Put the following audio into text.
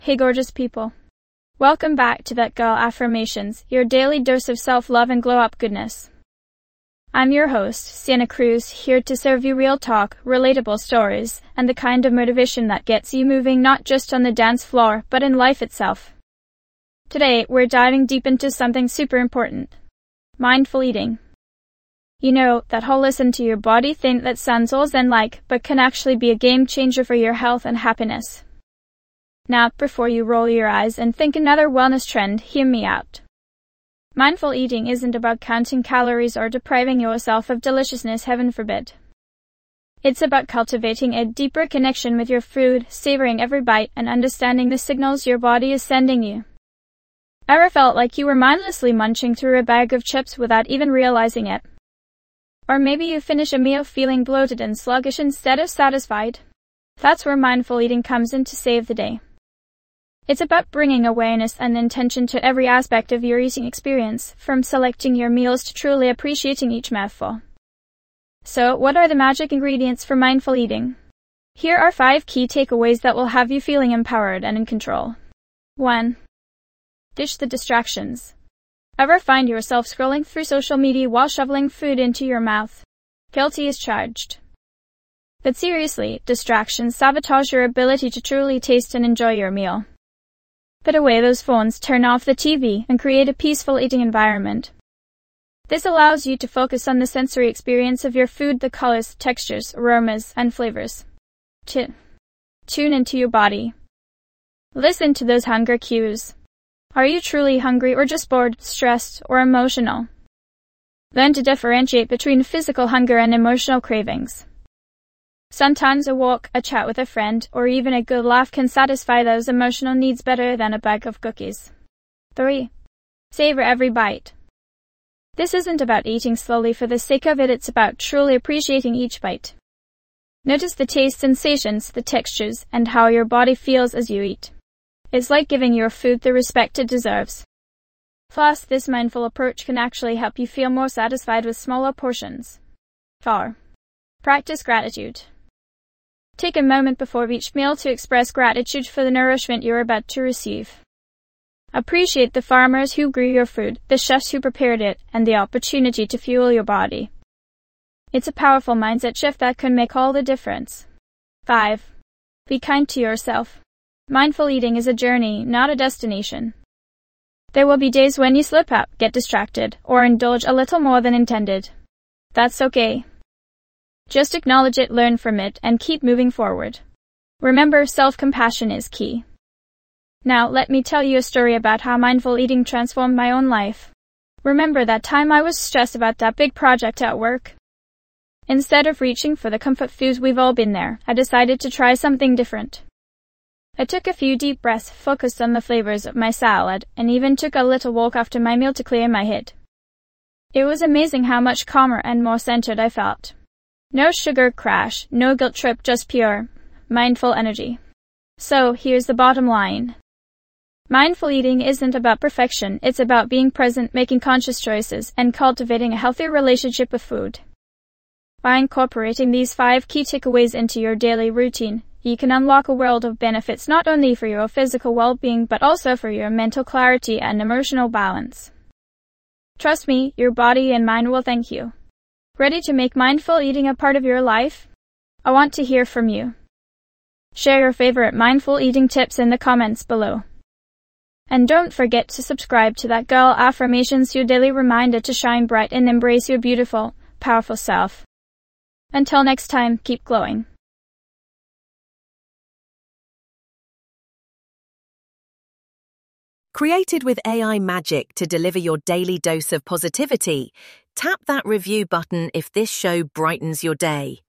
Hey gorgeous people. Welcome back to That Girl Affirmations, your daily dose of self-love and glow-up goodness. I'm your host, Sienna Cruz, here to serve you real talk, relatable stories, and the kind of motivation that gets you moving not just on the dance floor, but in life itself. Today, we're diving deep into something super important. Mindful eating. You know, that whole listen to your body thing that sounds all zen-like, but can actually be a game changer for your health and happiness. Now, before you roll your eyes and think another wellness trend, hear me out. Mindful eating isn't about counting calories or depriving yourself of deliciousness, heaven forbid. It's about cultivating a deeper connection with your food, savoring every bite, and understanding the signals your body is sending you. Ever felt like you were mindlessly munching through a bag of chips without even realizing it? Or maybe you finish a meal feeling bloated and sluggish instead of satisfied? That's where mindful eating comes in to save the day. It's about bringing awareness and intention to every aspect of your eating experience, from selecting your meals to truly appreciating each mouthful. So, what are the magic ingredients for mindful eating? Here are 5 key takeaways that will have you feeling empowered and in control. 1. Ditch the distractions. Ever find yourself scrolling through social media while shoveling food into your mouth? Guilty as charged. But seriously, distractions sabotage your ability to truly taste and enjoy your meal. Put away those phones, turn off the TV, and create a peaceful eating environment. This allows you to focus on the sensory experience of your food, the colors, textures, aromas, and flavors. 2. Tune into your body. Listen to those hunger cues. Are you truly hungry or just bored, stressed, or emotional? Learn to differentiate between physical hunger and emotional cravings. Sometimes a walk, a chat with a friend, or even a good laugh can satisfy those emotional needs better than a bag of cookies. 3. Savor every bite. This isn't about eating slowly for the sake of it, it's about truly appreciating each bite. Notice the taste sensations, the textures, and how your body feels as you eat. It's like giving your food the respect it deserves. Plus, this mindful approach can actually help you feel more satisfied with smaller portions. 4. Practice gratitude. Take a moment before each meal to express gratitude for the nourishment you're about to receive. Appreciate the farmers who grew your food, the chefs who prepared it, and the opportunity to fuel your body. It's a powerful mindset shift that can make all the difference. 5. Be kind to yourself. Mindful eating is a journey, not a destination. There will be days when you slip up, get distracted, or indulge a little more than intended. That's okay. Just acknowledge it, learn from it, and keep moving forward. Remember, self-compassion is key. Now, let me tell you a story about how mindful eating transformed my own life. Remember that time I was stressed about that big project at work? Instead of reaching for the comfort foods, we've all been there, I decided to try something different. I took a few deep breaths, focused on the flavors of my salad, and even took a little walk after my meal to clear my head. It was amazing how much calmer and more centered I felt. No sugar crash, no guilt trip, just pure, mindful energy. So, here's the bottom line. Mindful eating isn't about perfection, it's about being present, making conscious choices, and cultivating a healthy relationship with food. By incorporating these 5 key takeaways into your daily routine, you can unlock a world of benefits not only for your physical well-being but also for your mental clarity and emotional balance. Trust me, your body and mind will thank you. Ready to make mindful eating a part of your life? I want to hear from you. Share your favorite mindful eating tips in the comments below. And don't forget to subscribe to That Girl Affirmations, your daily reminder to shine bright and embrace your beautiful, powerful self. Until next time, keep glowing. Created with AI magic to deliver your daily dose of positivity, tap that review button if this show brightens your day.